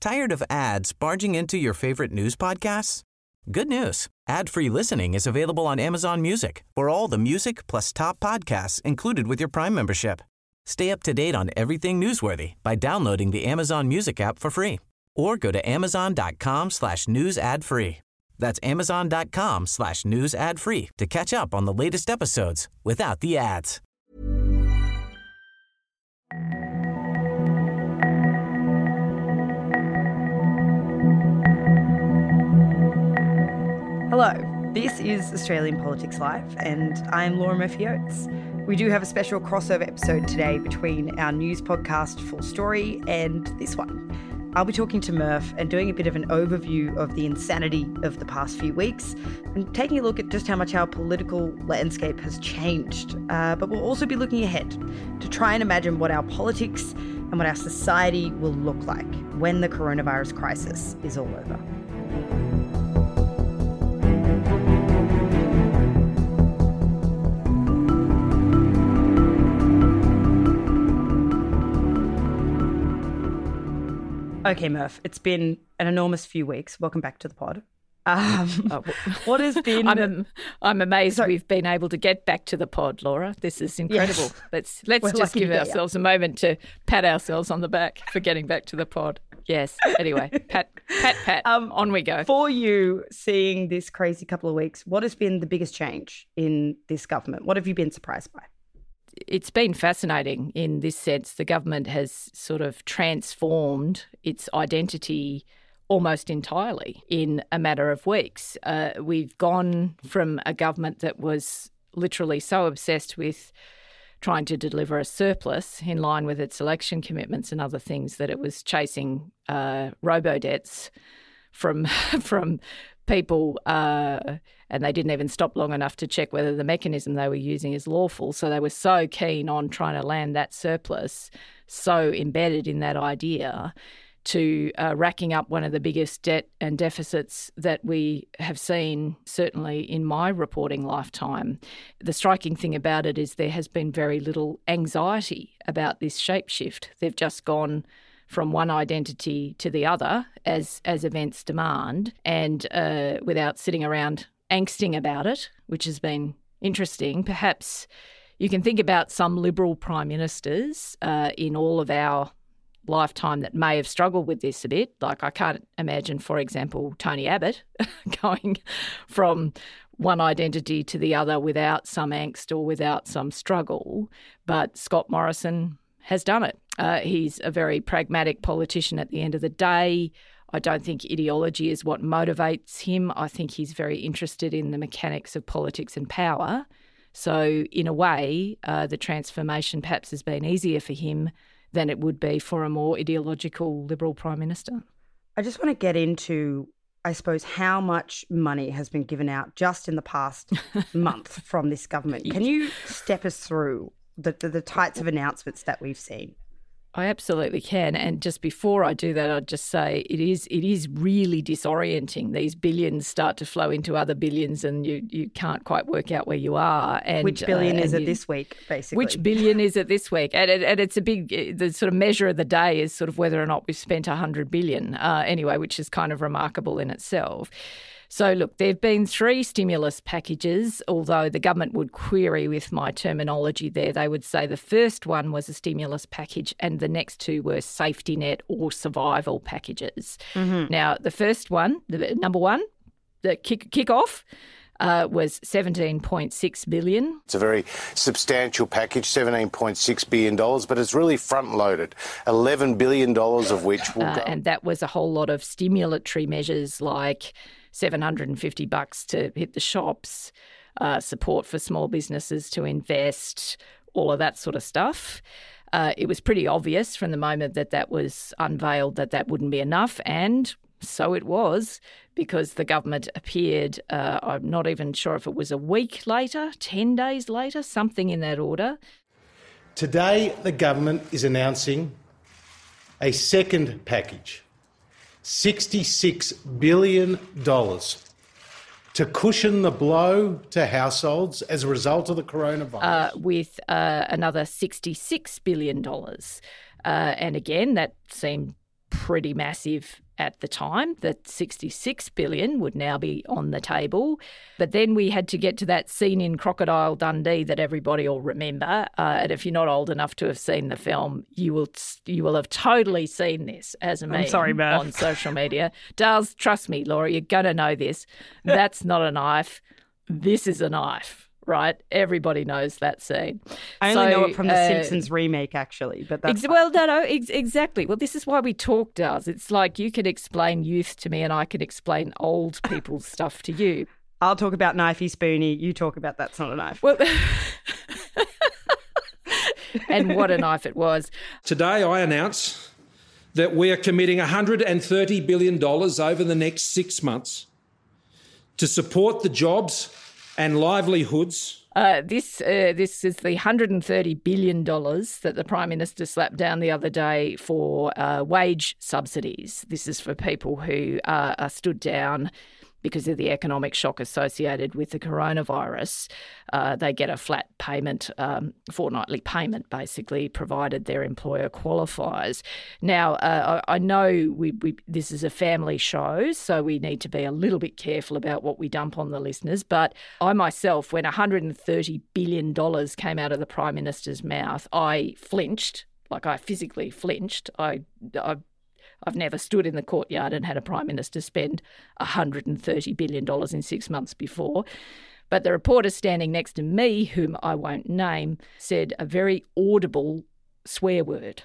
Tired of ads barging into your favorite news podcasts? Good news. Ad-free listening is available on Amazon Music for all the music plus top podcasts included with your Prime membership. Stay up to date on everything newsworthy by downloading the Amazon Music app for free or go to amazon.com/news ad free. That's amazon.com/news ad free to catch up on the latest episodes without the ads. Hello, this is Australian Politics Live, and I'm Laura Murphy-Oates. We do have a special crossover episode today between our news podcast, Full Story, and this one. I'll be talking to Murph and doing a bit of an overview of the insanity of the past few weeks and taking a look at just how much our political landscape has changed. But we'll also be looking ahead to try and imagine what our politics and what our society will look like when the coronavirus crisis is all over. Okay, Murph, it's been an enormous few weeks. Welcome back to the pod. What has been... I'm amazed we've been able to get back to the pod, Laura. This is incredible. Yes. Let's just give ourselves a moment to pat ourselves on the back for getting back to the pod. Yes. Anyway, pat. On we go. For you, seeing this crazy couple of weeks, what has been the biggest change in this government? What have you been surprised by? It's been fascinating in this sense. The government has sort of transformed its identity almost entirely in a matter of weeks. We've gone from a government that was literally so obsessed with trying to deliver a surplus in line with its election commitments and other things that it was chasing robo-debts from people, and they didn't even stop long enough to check whether the mechanism they were using is lawful. So they were so keen on trying to land that surplus, so embedded in that idea, to racking up one of the biggest debt and deficits that we have seen, certainly in my reporting lifetime. The striking thing about it is there has been very little anxiety about this shapeshift. They've just gone from one identity to the other as events demand, and without sitting around angsting about it, which has been interesting. Perhaps you can think about some Liberal prime ministers in all of our lifetime that may have struggled with this a bit. Like I can't imagine, for example, Tony Abbott going from one identity to the other without some angst or without some struggle. But Scott Morrison has done it. He's a very pragmatic politician at the end of the day. I don't think ideology is what motivates him. I think he's very interested in the mechanics of politics and power. So in a way, the transformation perhaps has been easier for him than it would be for a more ideological Liberal Prime Minister. I just want to get into, I suppose, how much money has been given out just in the past month from this government. Can you step us through the types of announcements that we've seen? I absolutely can. And just before I do that, I'd just say it is really disorienting. These billions start to flow into other billions and you can't quite work out where you are. And which billion is it this week, basically? Which billion is it this week? And it's a big, the sort of measure of the day is sort of whether or not we've spent 100 billion anyway, which is kind of remarkable in itself. So, look, there have been 3 stimulus packages, although the government would query with my terminology there. They would say the first one was a stimulus package and the next 2 were safety net or survival packages. Mm-hmm. Now, the first one, the number one, the kick-off, was $17.6 billion. It's a very substantial package, $17.6 billion, but it's really front-loaded, $11 billion of which will go. And that was a whole lot of stimulatory measures like $750 to hit the shops, support for small businesses to invest, all of that sort of stuff. It was pretty obvious from the moment that was unveiled that wouldn't be enough, and so it was, because the government appeared, I'm not even sure if it was a week later, 10 days later, something in that order. Today, the government is announcing a second package, $66 billion, to cushion the blow to households as a result of the coronavirus. With another $66 billion. And again, that seemed pretty massive at the time, that $66 billion would now be on the table. But then we had to get to that scene in Crocodile Dundee that everybody will remember. And if you're not old enough to have seen the film, you will have totally seen this as a meme on social media. Dales, trust me, Laura, you're going to know this. That's not a knife. This is a knife. Right, everybody knows that scene. I only know it from the Simpsons remake, actually. But that's exactly. Well, this is why we talk, Dales. It's like you can explain youth to me, and I can explain old people's stuff to you. I'll talk about knifey spoony. You talk about that's not a knife. Well, and what a knife it was. Today, I announce that we are committing $130 billion over the next 6 months to support the jobs and livelihoods. This is the $130 billion that the Prime Minister slapped down the other day for wage subsidies. This is for people who are stood down because of the economic shock associated with the coronavirus. They get a flat payment, fortnightly payment, basically, provided their employer qualifies. Now, I know this is a family show, so we need to be a little bit careful about what we dump on the listeners. But I myself, when $130 billion came out of the Prime Minister's mouth, I flinched. Like, I physically flinched. I've never stood in the courtyard and had a Prime Minister spend $130 billion in 6 months before. But the reporter standing next to me, whom I won't name, said a very audible swear word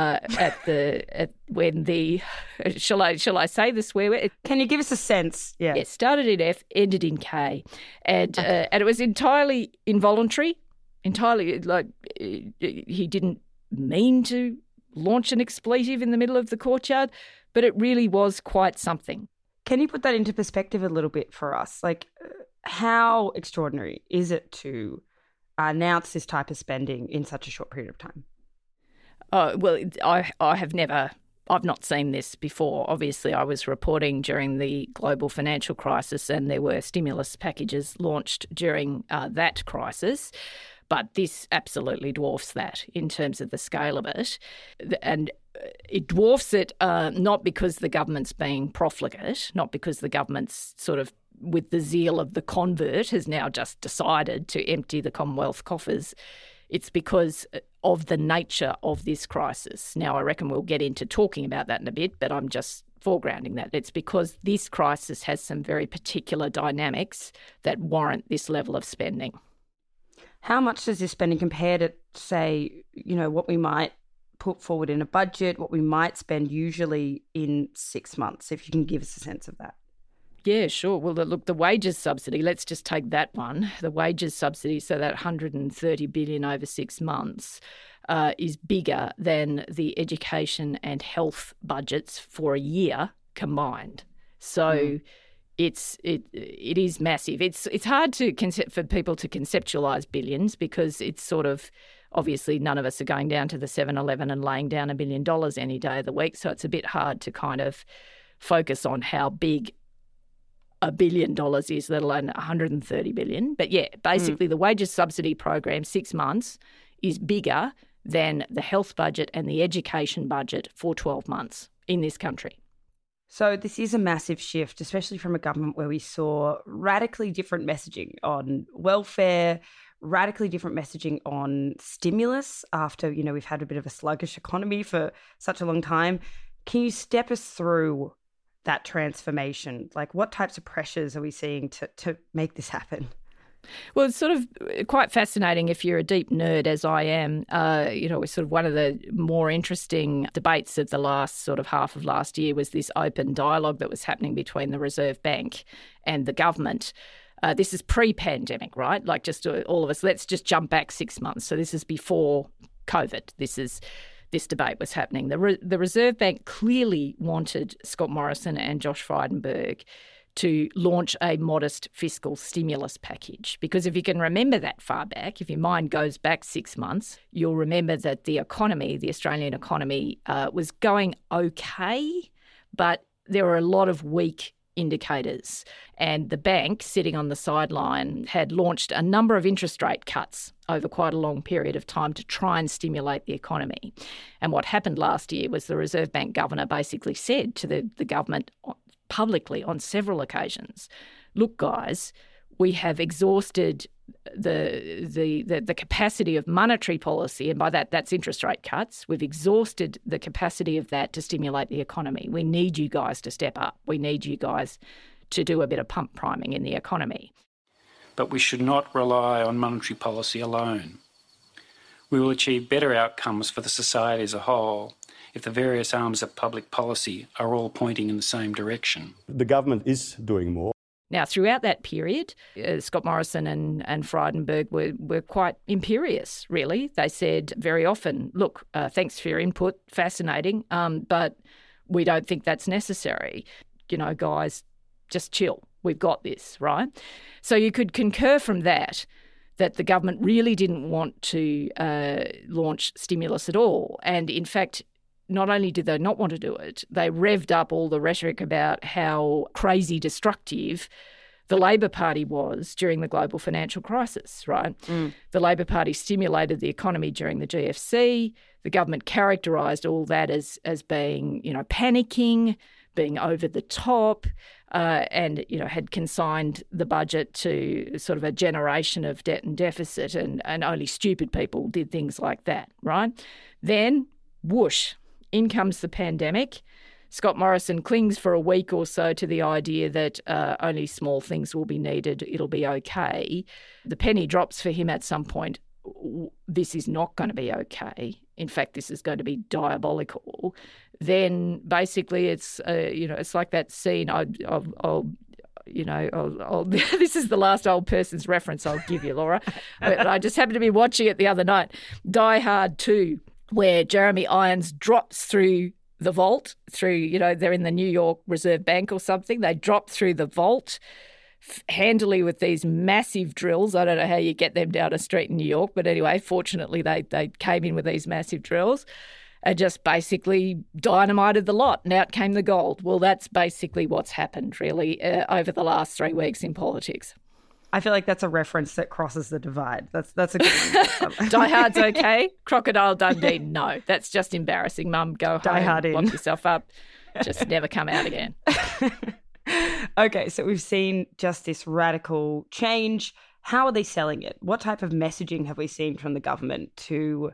when the shall I say the swear word? Can you give us a sense? Yeah. It started in F, ended in K, and it was entirely involuntary. Entirely, like, he didn't mean to launch an expletive in the middle of the courtyard, but it really was quite something. Can you put that into perspective a little bit for us? Like, how extraordinary is it to announce this type of spending in such a short period of time? Well, I've not seen this before. Obviously, I was reporting during the global financial crisis, and there were stimulus packages launched during that crisis. But this absolutely dwarfs that in terms of the scale of it. And it dwarfs it not because the government's being profligate, not because the government's sort of, with the zeal of the convert, has now just decided to empty the Commonwealth coffers. It's because of the nature of this crisis. Now, I reckon we'll get into talking about that in a bit, but I'm just foregrounding that. It's because this crisis has some very particular dynamics that warrant this level of spending. How much does this spending compare to, say, what we might put forward in a budget, what we might spend usually in 6 months, if you can give us a sense of that? Yeah, sure. Well, look, the wages subsidy, let's just take that one. The wages subsidy, so that $130 billion over 6 months, is bigger than the education and health budgets for a year combined. So it is massive. It's hard for people to conceptualise billions, because it's sort of, obviously none of us are going down to the 7-Eleven and laying down $1 billion any day of the week. So it's a bit hard to kind of focus on how big $1 billion is, let alone $130 billion. But yeah, basically the wages subsidy program, 6 months, is bigger than the health budget and the education budget for 12 months in this country. So this is a massive shift, especially from a government where we saw radically different messaging on welfare, radically different messaging on stimulus after, we've had a bit of a sluggish economy for such a long time. Can you step us through that transformation? Like, what types of pressures are we seeing to make this happen? Well, it's sort of quite fascinating if you're a deep nerd, as I am. It's sort of one of the more interesting debates of the last sort of half of last year was this open dialogue that was happening between the Reserve Bank and the government. This is pre-pandemic, right? Like, just all of us, let's just jump back 6 months. So this is before COVID. This debate was happening. The Reserve Bank clearly wanted Scott Morrison and Josh Frydenberg to launch a modest fiscal stimulus package. Because if you can remember that far back, if your mind goes back 6 months, you'll remember that the Australian economy, was going okay, but there were a lot of weak indicators. And the bank, sitting on the sideline, had launched a number of interest rate cuts over quite a long period of time to try and stimulate the economy. And what happened last year was the Reserve Bank governor basically said to the government publicly on several occasions, look, guys, we have exhausted the capacity of monetary policy, and by that, that's interest rate cuts. We've exhausted the capacity of that to stimulate the economy. We need you guys to step up. We need you guys to do a bit of pump priming in the economy. But we should not rely on monetary policy alone. We will achieve better outcomes for the society as a whole if the various arms of public policy are all pointing in the same direction. The government is doing more. Now, throughout that period, Scott Morrison and Frydenberg were quite imperious, really. They said very often, look, thanks for your input, fascinating, but we don't think that's necessary. You know, guys, just chill. We've got this, right? So you could concur from that the government really didn't want to launch stimulus at all. And in fact, not only did they not want to do it, they revved up all the rhetoric about how crazy destructive the Labor Party was during the global financial crisis, right? The Labor Party stimulated the economy during the GFC. The government characterised all that as being, panicking, being over the top, and, had consigned the budget to sort of a generation of debt and deficit, and only stupid people did things like that, right? Then, whoosh, in comes the pandemic. Scott Morrison clings for a week or so to the idea that only small things will be needed, it'll be okay. The penny drops for him at some point. This is not going to be okay. In fact, this is going to be diabolical. Then basically it's, it's like that scene, this is the last old person's reference I'll give you, Laura. I just happened to be watching it the other night, Die Hard 2, where Jeremy Irons drops through the vault, they're in the New York Reserve Bank or something. They drop through the vault handily with these massive drills. I don't know how you get them down a street in New York, but anyway, fortunately they came in with these massive drills and just basically dynamited the lot, and out came the gold. Well, that's basically what's happened, really, over the last 3 weeks in politics. I feel like that's a reference that crosses the divide. That's a good one. Die Hard's okay. Crocodile Dundee, no. That's just embarrassing. Mum, go Die home, Hard in. lock yourself up. Just never come out again. Okay, so we've seen just this radical change. How are they selling it? What type of messaging have we seen from the government to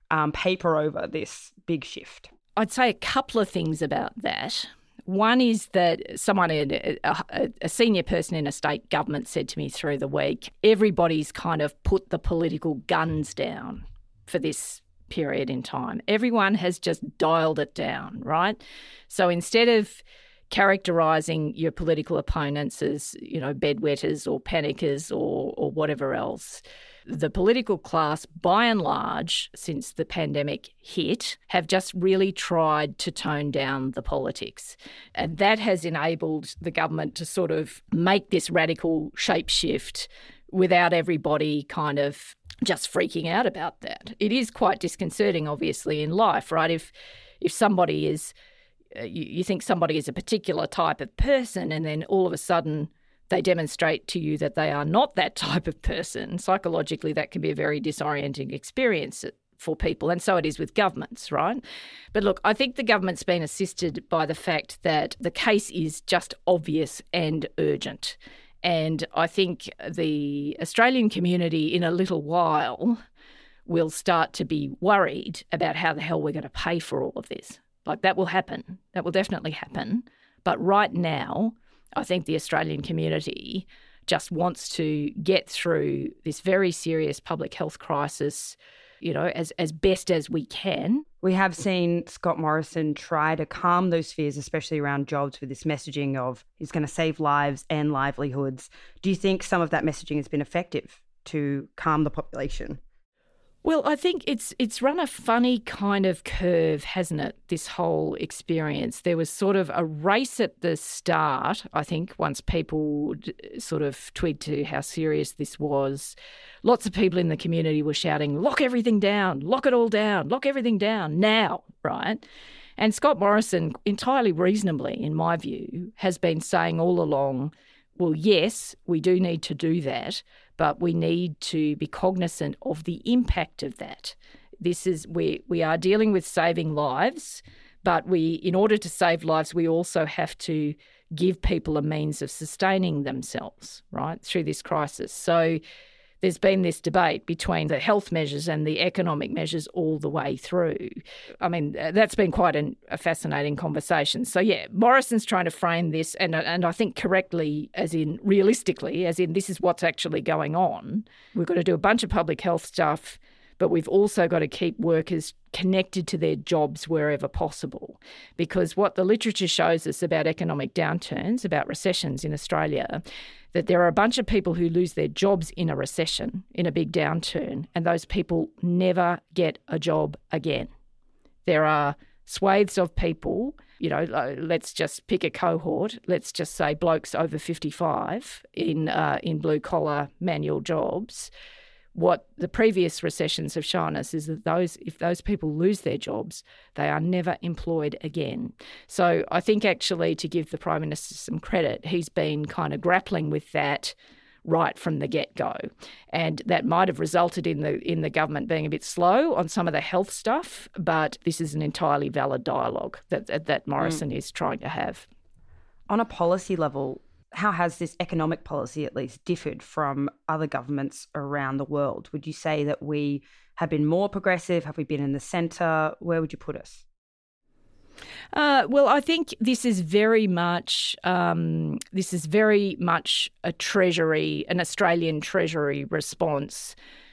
paper over this big shift? I'd say a couple of things about that. One is that someone, a senior person in a state government said to me through the week, everybody's kind of put the political guns down for this period in time. Everyone has just dialed it down, right? So instead of characterising your political opponents as, bedwetters or panickers or whatever else, the political class, by and large, since the pandemic hit, have just really tried to tone down the politics. And that has enabled the government to sort of make this radical shapeshift without everybody kind of just freaking out about that. It is quite disconcerting, obviously, in life, right? If somebody is, you think somebody is a particular type of person, and then all of a sudden they demonstrate to you that they are not that type of person, psychologically that can be a very disorienting experience for people, and so it is with governments, right? But look, I think the government's been assisted by the fact that the case is just obvious and urgent. And I think the Australian community in a little while will start to be worried about how the hell we're going to pay for all of this. Like, that will happen. That will definitely happen. But right now, I think the Australian community just wants to get through this very serious public health crisis, as best as we can. We have seen Scott Morrison try to calm those fears, especially around jobs, with this messaging of he's going to save lives and livelihoods. Do you think some of that messaging has been effective to calm the population? Well, I think it's run a funny kind of curve, hasn't it, this whole experience? There was sort of a race at the start, I think, once people sort of twigged to how serious this was. Lots of people in the community were shouting, lock everything down, lock it all down, lock everything down now, right? And Scott Morrison, entirely reasonably, in my view, has been saying all along, well, yes, we do need to do that, but we need to be cognizant of the impact of that. We are dealing with saving lives, but in order to save lives, we also have to give people a means of sustaining themselves, right, through this crisis. So there's been this debate between the health measures and the economic measures all the way through. I mean, that's been quite a fascinating conversation. So, yeah, Morrison's trying to frame this, and I think correctly, as in realistically, as in this is what's actually going on. We've got to do a bunch of public health stuff, but we've also got to keep workers connected to their jobs wherever possible. Because what the literature shows us about economic downturns, about recessions in Australia, that there are a bunch of people who lose their jobs in a recession, in a big downturn, and those people never get a job again. There are swathes of people, let's just pick a cohort, let's just say blokes over 55 in blue-collar manual jobs. What the previous recessions have shown us is that if those people lose their jobs, they are never employed again. So I think actually, to give the Prime Minister some credit, he's been kind of grappling with that right from the get-go. And that might have resulted in the government being a bit slow on some of the health stuff, but this is an entirely valid dialogue that Morrison is trying to have. On a policy level, how has this economic policy at least differed from other governments around the world? Would you say that we have been more progressive? Have we been in the centre? Where would you put us? Well, I think this is very much an Australian Treasury response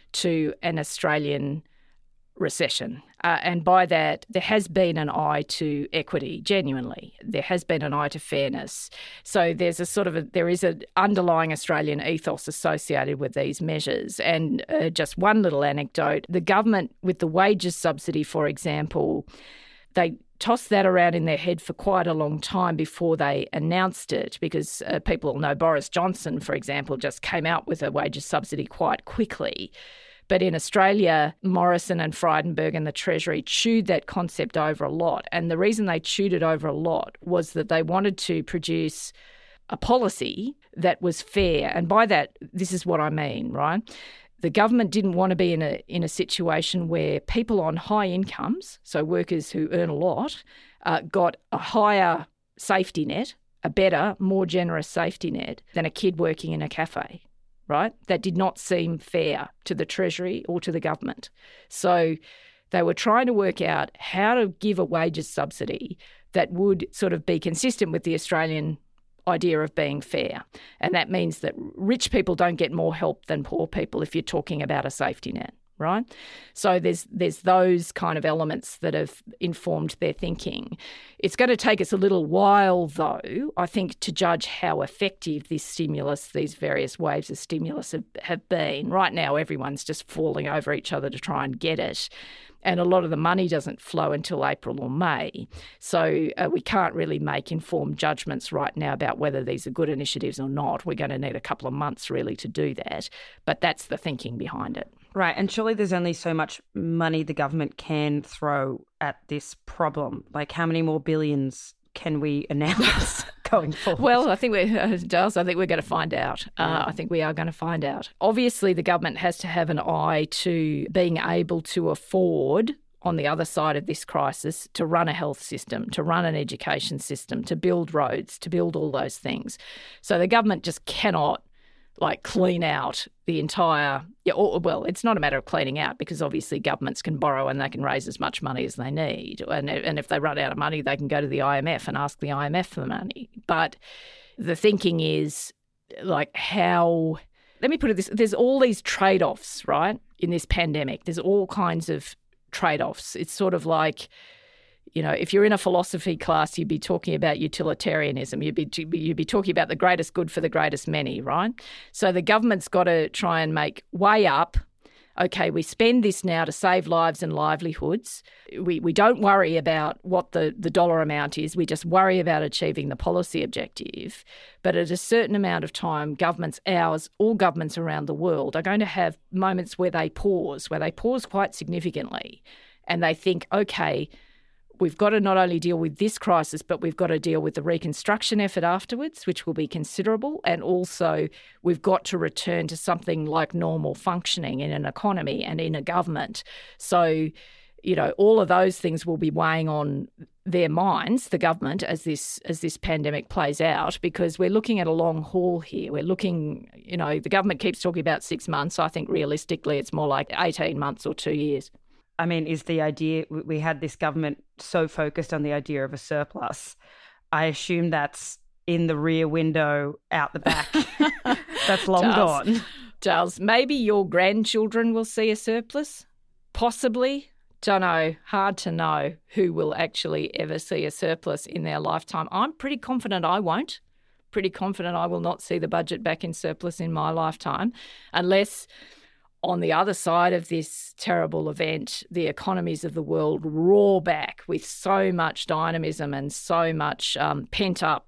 to an Australian recession. And by that, there has been an eye to equity, genuinely. There has been an eye to fairness. So there is an underlying Australian ethos associated with these measures. And just one little anecdote, the government with the wages subsidy, for example, they tossed that around in their head for quite a long time before they announced it, because people will know Boris Johnson, for example, just came out with a wages subsidy quite quickly. But in Australia, Morrison and Frydenberg and the Treasury chewed that concept over a lot. And the reason they chewed it over a lot was that they wanted to produce a policy that was fair. And by that, this is what I mean, right? The government didn't want to be in a situation where people on high incomes, so workers who earn a lot, got a higher safety net, a better, more generous safety net than a kid working in a cafe. Right? That did not seem fair to the Treasury or to the government. So they were trying to work out how to give a wages subsidy that would sort of be consistent with the Australian idea of being fair. And that means that rich people don't get more help than poor people if you're talking about a safety net, right? So there's those kind of elements that have informed their thinking. It's going to take us a little while, though, I think, to judge how effective this stimulus, these various waves of stimulus have been. Right now, everyone's just falling over each other to try and get it. And a lot of the money doesn't flow until April or May. So we can't really make informed judgments right now about whether these are good initiatives or not. We're going to need a couple of months really to do that. But that's the thinking behind it. Right. And surely there's only so much money the government can throw at this problem. Like, how many more billions can we announce going forward? Well, I think we're going to find out. I think we are going to find out. Obviously, the government has to have an eye to being able to afford, on the other side of this crisis, to run a health system, to run an education system, to build roads, to build all those things. So the government just cannot clean out the entire, it's not a matter of cleaning out, because obviously governments can borrow and they can raise as much money as they need. And if they run out of money, they can go to the IMF and ask the IMF for the money. But the thinking is let me put it this, there's all these trade-offs, right, in this pandemic. There's all kinds of trade-offs. It's sort of like, if you're in a philosophy class, you'd be talking about utilitarianism. You'd be talking about the greatest good for the greatest many, right? So the government's got to try and weigh up, okay, we spend this now to save lives and livelihoods. We don't worry about what the dollar amount is. We just worry about achieving the policy objective. But at a certain amount of time, all governments around the world are going to have moments where they pause quite significantly. And they think, okay, we've got to not only deal with this crisis, but we've got to deal with the reconstruction effort afterwards, which will be considerable. And also we've got to return to something like normal functioning in an economy and in a government. So, all of those things will be weighing on their minds, the government, as this pandemic plays out, because we're looking at a long haul here. We're looking, the government keeps talking about 6 months. I think realistically it's more like 18 months or 2 years. I mean, is the idea, we had this government so focused on the idea of a surplus. I assume that's in the rear window, out the back. That's long gone. Charles, maybe your grandchildren will see a surplus, possibly. Don't know, hard to know who will actually ever see a surplus in their lifetime. I'm pretty confident I won't. Pretty confident I will not see the budget back in surplus in my lifetime, unless on the other side of this terrible event, the economies of the world roar back with so much dynamism and so much pent-up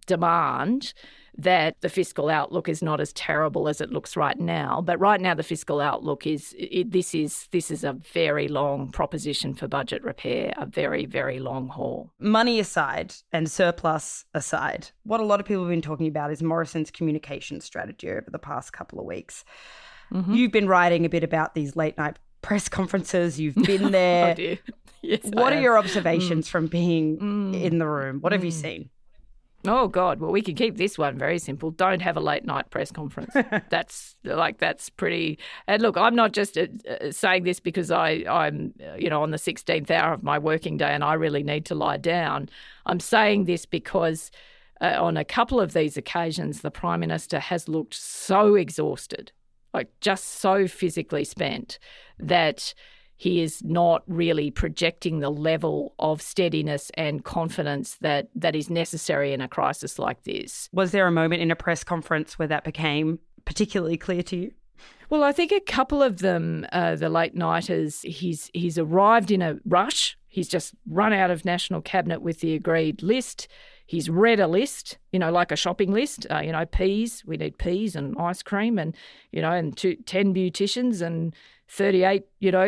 demand that the fiscal outlook is not as terrible as it looks right now. But right now the fiscal outlook is this is a very long proposition for budget repair, a very, very long haul. Money aside and surplus aside, what a lot of people have been talking about is Morrison's communication strategy over the past couple of weeks. Mm-hmm. You've been writing a bit about these late night press conferences. You've been there. Oh dear. Yes, what are your observations from being in the room? What have you seen? Oh, God. Well, we can keep this one very simple. Don't have a late night press conference. That's pretty. And look, I'm not just saying this because I'm on the 16th hour of my working day and I really need to lie down. I'm saying this because on a couple of these occasions, the Prime Minister has looked so exhausted, like just so physically spent, that he is not really projecting the level of steadiness and confidence that is necessary in a crisis like this. Was there a moment in a press conference where that became particularly clear to you? Well, I think a couple of them, the late-nighters, he's arrived in a rush. He's just run out of National Cabinet with the agreed list. He's read a list, like a shopping list, peas. We need peas and ice cream and 10 beauticians and 38,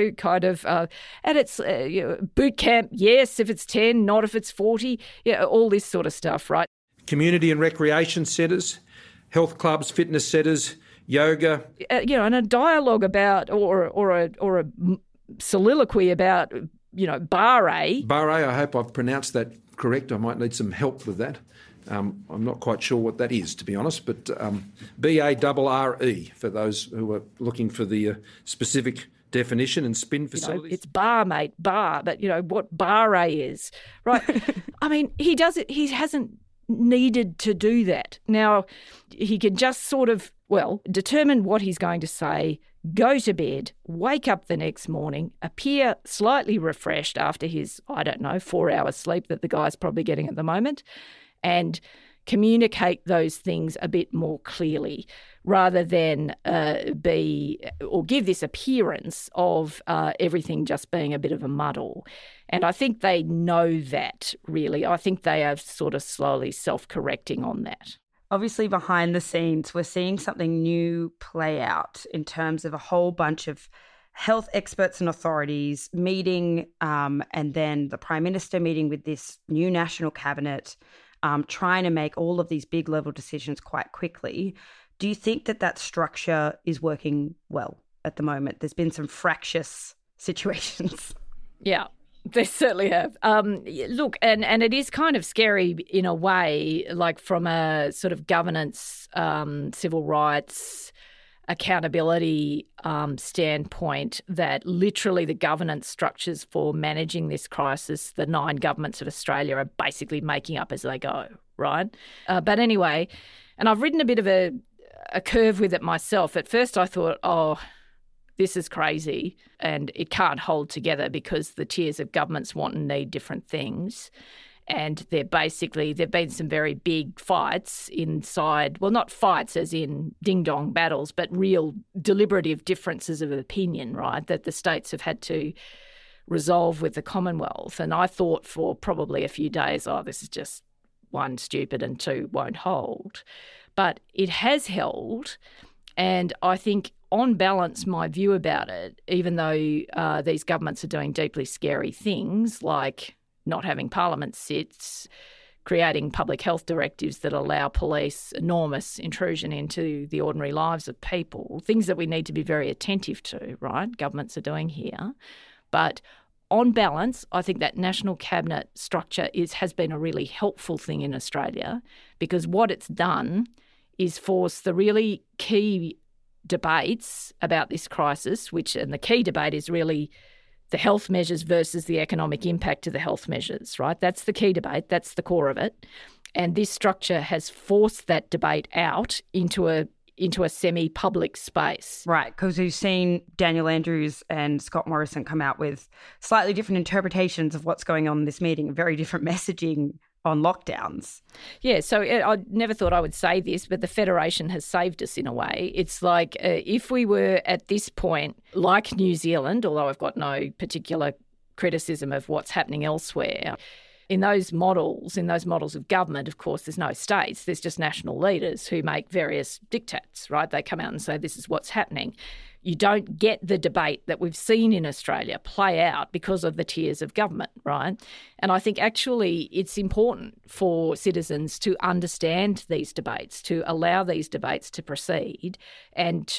and it's boot camp, yes, if it's 10, not if it's 40, all this sort of stuff, right? Community and recreation centres, health clubs, fitness centres, yoga. And a dialogue about, or a soliloquy about, Bar-A. Bar-A, I hope I've pronounced that correct. I might need some help with that. I'm not quite sure what that is, to be honest, but B-A-R-R-E for those who are looking for the specific definition, and spin facilities. It's bar, mate, bar, but what Bar-A is, right? I mean, he does it. He hasn't needed to do that. Now, he can just sort of, determine what he's going to say, go to bed, wake up the next morning, appear slightly refreshed after his, 4 hours sleep that the guy's probably getting at the moment, and communicate those things a bit more clearly rather than give this appearance of everything just being a bit of a muddle. And I think they know that, really. I think they are sort of slowly self-correcting on that. Obviously, behind the scenes, we're seeing something new play out in terms of a whole bunch of health experts and authorities meeting, and then the Prime Minister meeting with this new National Cabinet, trying to make all of these big level decisions quite quickly. Do you think that structure is working well at the moment? There's been some fractious situations. Yeah, they certainly have. Look, and it is kind of scary in a way, like from a sort of governance, civil rights, accountability standpoint, that literally the governance structures for managing this crisis, the 9 governments of Australia are basically making up as they go, right? But anyway, and I've ridden a bit of a curve with it myself. At first I thought, this is crazy and it can't hold together because the tiers of governments want and need different things. And there've been some very big fights inside, well, not fights as in ding-dong battles, but real deliberative differences of opinion, right, that the states have had to resolve with the Commonwealth. And I thought for probably a few days, this is just 1, stupid, and 2, won't hold. But it has held, and I think on balance, my view about it, even though these governments are doing deeply scary things like not having Parliament sits, creating public health directives that allow police enormous intrusion into the ordinary lives of people, things that we need to be very attentive to, right? Governments are doing here. But on balance, I think that national cabinet structure has been a really helpful thing in Australia, because what it's done is force the really key debates about this crisis, and the key debate is really the health measures versus the economic impact of the health measures, right? That's the key debate. That's the core of it. And this structure has forced that debate out into a semi-public space. Right, because we've seen Daniel Andrews and Scott Morrison come out with slightly different interpretations of what's going on in this meeting, very different messaging on lockdowns. Yeah, so I never thought I would say this, but the Federation has saved us in a way. It's like if we were at this point, like New Zealand, although I've got no particular criticism of what's happening elsewhere, in those models of government, of course, there's no states. There's just national leaders who make various diktats, right? They come out and say, this is what's happening. You don't get the debate that we've seen in Australia play out because of the tiers of government, right? And I think actually it's important for citizens to understand these debates, to allow these debates to proceed, and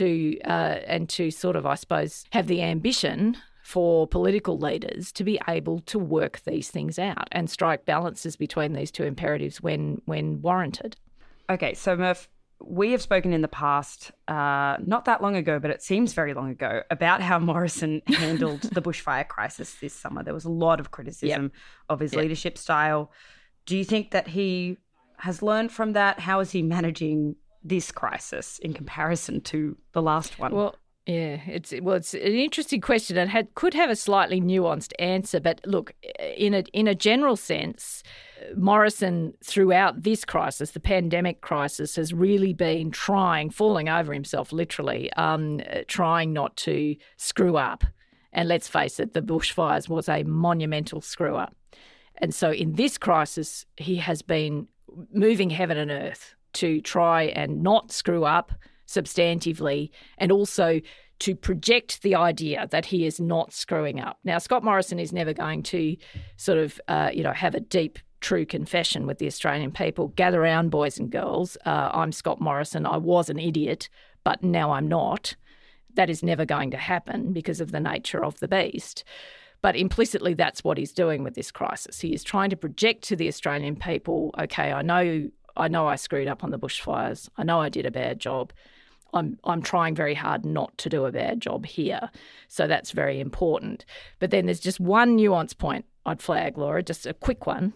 to sort of, I suppose, have the ambition for political leaders to be able to work these things out and strike balances between these two imperatives when warranted. Okay, so Murph, we have spoken in the past, not that long ago, but it seems very long ago, about how Morrison handled the bushfire crisis this summer. There was a lot of criticism of his leadership style. Do you think that he has learned from that? How is he managing this crisis in comparison to the last one? Well, yeah, it's an interesting question and could have a slightly nuanced answer. But look, in a general sense, Morrison throughout this crisis, the pandemic crisis, has really been falling over himself literally, trying not to screw up. And let's face it, the bushfires was a monumental screw up. And so in this crisis, he has been moving heaven and earth to try and not screw up substantively, and also to project the idea that he is not screwing up. Now, Scott Morrison is never going to sort of, have a deep, true confession with the Australian people. Gather round, boys and girls. I'm Scott Morrison. I was an idiot, but now I'm not. That is never going to happen because of the nature of the beast. But implicitly, that's what he's doing with this crisis. He is trying to project to the Australian people, okay, I know I screwed up on the bushfires. I know I did a bad job. I'm trying very hard not to do a bad job here. So that's very important. But then there's just one nuance point I'd flag, Laura, just a quick one.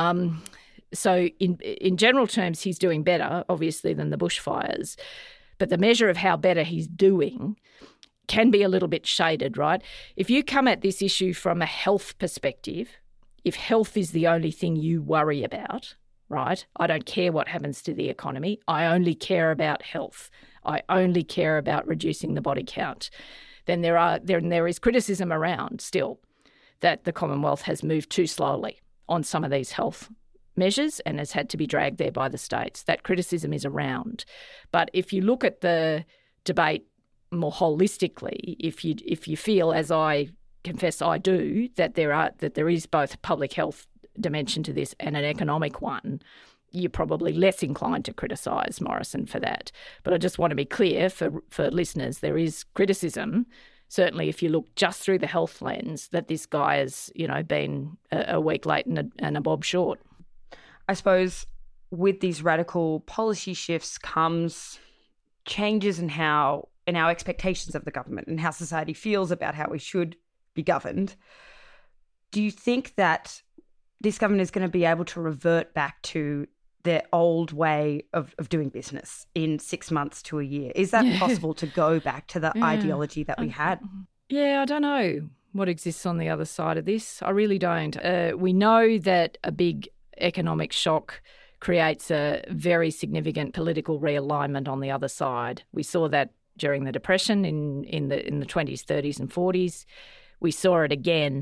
So in general terms, he's doing better, obviously, than the bushfires. But the measure of how better he's doing can be a little bit shaded, right? If you come at this issue from a health perspective, if health is the only thing you worry about, right? I don't care what happens to the economy. I only care about health. I only care about reducing the body count. Then there is criticism around still that the Commonwealth has moved too slowly on some of these health measures and has had to be dragged there by the states. That criticism is around. But if you look at the debate more holistically, if you feel, as I confess I do, that there is both a public health dimension to this and an economic one, you're probably less inclined to criticise Morrison for that. But I just want to be clear for listeners, there is criticism, certainly if you look just through the health lens, that this guy has, been a week late and a bob short. I suppose with these radical policy shifts comes changes in our expectations of the government and how society feels about how we should be governed. Do you think that this government is going to be able to revert back to their old way of doing business in 6 months to a year? Is that possible to go back to the ideology that we had? Yeah, I don't know what exists on the other side of this. I really don't. We know that a big economic shock creates a very significant political realignment on the other side. We saw that during the Depression in the 20s, 30s and 40s. We saw it again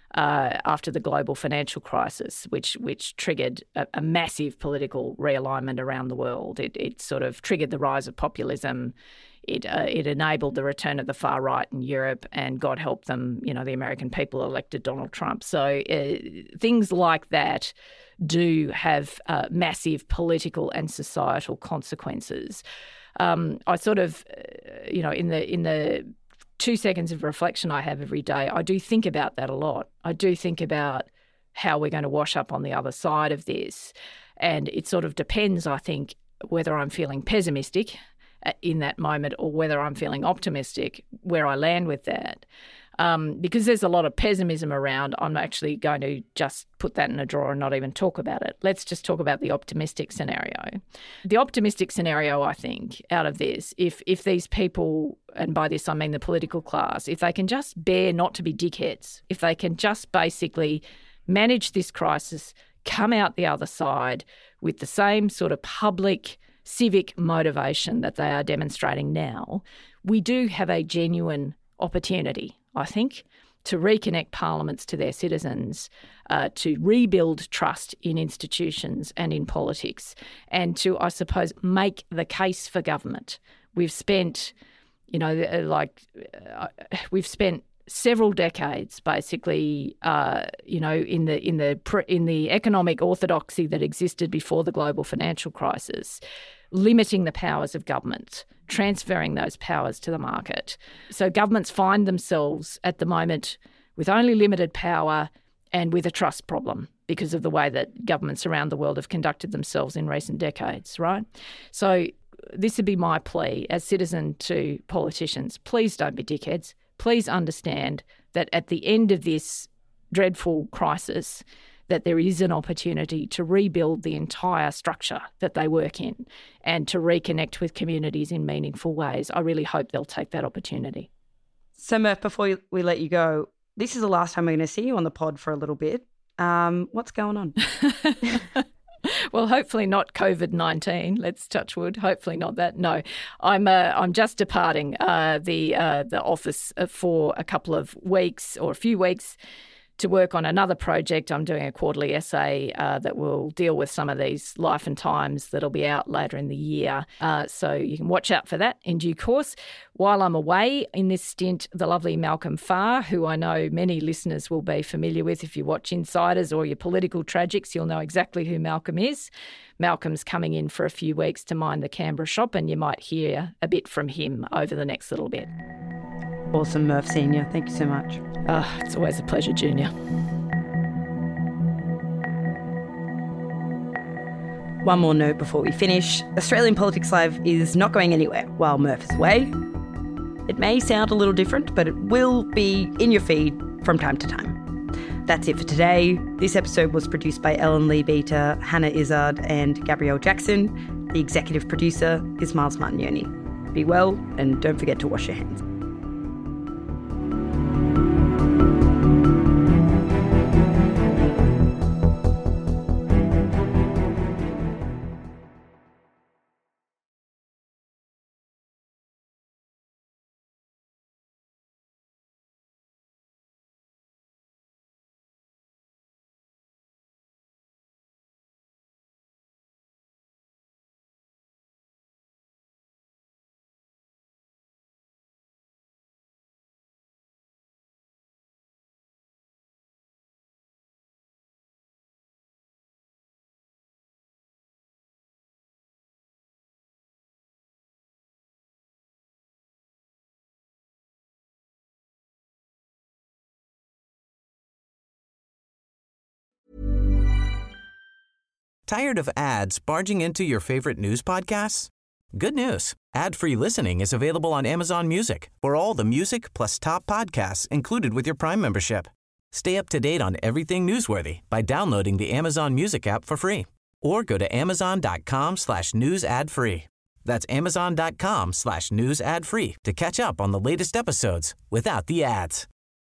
after the global financial crisis, which triggered a massive political realignment around the world. It sort of triggered the rise of populism. It enabled the return of the far right in Europe, and God help them, the American people elected Donald Trump. So things like that do have massive political and societal consequences. I sort of, in the 2 seconds of reflection I have every day, I do think about that a lot. I do think about how we're going to wash up on the other side of this. And it sort of depends, I think, whether I'm feeling pessimistic in that moment or whether I'm feeling optimistic, where I land with that. Because there's a lot of pessimism around, I'm actually going to just put that in a drawer and not even talk about it. Let's just talk about the optimistic scenario. The optimistic scenario, I think, out of this, if these people, and by this I mean the political class, if they can just bear not to be dickheads, if they can just basically manage this crisis, come out the other side with the same sort of public civic motivation that they are demonstrating now, we do have a genuine opportunity, I think, to reconnect parliaments to their citizens, to rebuild trust in institutions and in politics, and to, I suppose, make the case for government. We've spent, we've spent several decades, basically, in the economic orthodoxy that existed before the global financial crisis, limiting the powers of government, transferring those powers to the market. So governments find themselves at the moment with only limited power and with a trust problem because of the way that governments around the world have conducted themselves in recent decades, right? So this would be my plea as citizen to politicians. Please don't be dickheads. Please understand that at the end of this dreadful crisis, that there is an opportunity to rebuild the entire structure that they work in and to reconnect with communities in meaningful ways. I really hope they'll take that opportunity. So, Murph, before we let you go, this is the last time we're going to see you on the pod for a little bit. What's going on? Well, hopefully not COVID-19. Let's touch wood. Hopefully not that. No, I'm just departing the office for a couple of weeks or a few weeks to work on another project. I'm doing a quarterly essay that will deal with some of these life and times that'll be out later in the year. So you can watch out for that in due course. While I'm away in this stint, the lovely Malcolm Farr, who I know many listeners will be familiar with if you watch Insiders or your political tragics, you'll know exactly who Malcolm is. Malcolm's coming in for a few weeks to mind the Canberra shop, and you might hear a bit from him over the next little bit. Awesome, Murph Senior. Thank you so much. It's always a pleasure, Junior. One more note before we finish. Australian Politics Live is not going anywhere while Murph is away. It may sound a little different, but it will be in your feed from time to time. That's it for today. This episode was produced by Ellen Lee-Beater, Hannah Izzard and Gabrielle Jackson. The executive producer is Miles Martignoni. Be well, and don't forget to wash your hands. Tired of ads barging into your favorite news podcasts? Good news. Ad-free listening is available on Amazon Music for all the music plus top podcasts included with your Prime membership. Stay up to date on everything newsworthy by downloading the Amazon Music app for free or go to amazon.com/news ad free. That's amazon.com/news ad free to catch up on the latest episodes without the ads.